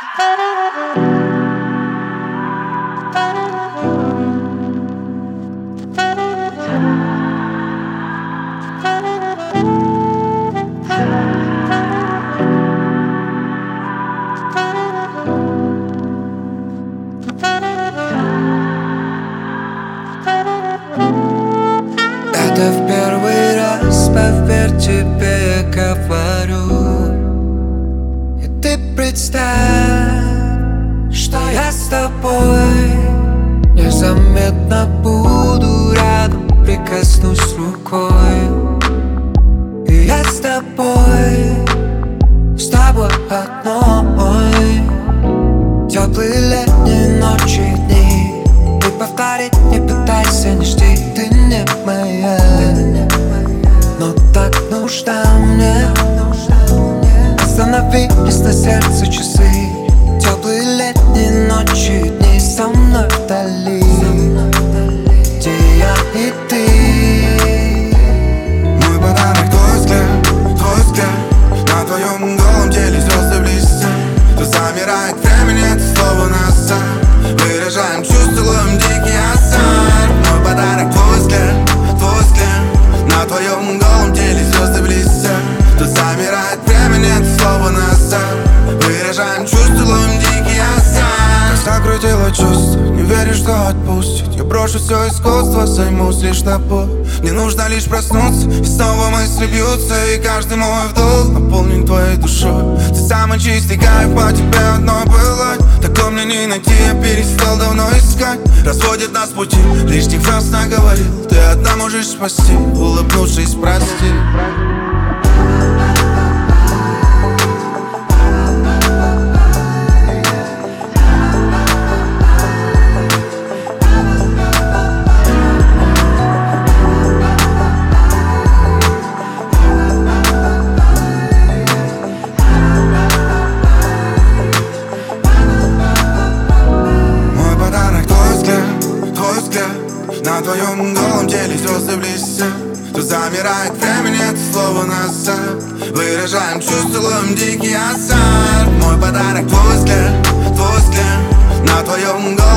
Это в первый раз, поверь, тебе я говорю. И ты представь, что я с тобой незаметно буду рядом, прикоснусь рукой. И я с тобой одной. Теплые летние ночи и дни, ты повторить не пытайся, не жди. Ты не моя, но так нужна мне. Остановились на сердце часы. Теплые летние ночи и дни со мной вдали, где я и ты. Мой подарок твой взгляд. На твоем голом теле звезды блестят. То замирает время, нет слова назад. Выражаем чувства, ловим дикий азарт. Мой подарок твой взгляд. На твоем голом теле звезды блестят. То замирает время, нет слова назад. Выражаем чувства, ловим дикий азарт. Как закрутило чувство, не веришь, что отпустит. Я брошу все искусство, займусь лишь тобой. Мне нужно лишь проснуться, и снова мысли бьются. И каждый мой вдох наполнен твоей душой. Ты самый чистый кайф, по тебе одной пылать. Такой мне не найти, я перестал давно искать. Разводит нас пути, лишних фраз наговорил. Ты одна можешь спасти, улыбнувшись, прости. На твоем голом теле звезды блестят. То замирает время, нет слова назад. Выражаем чувства, ловим дикий азарт. Мой подарок твой взгляд. На твоем голом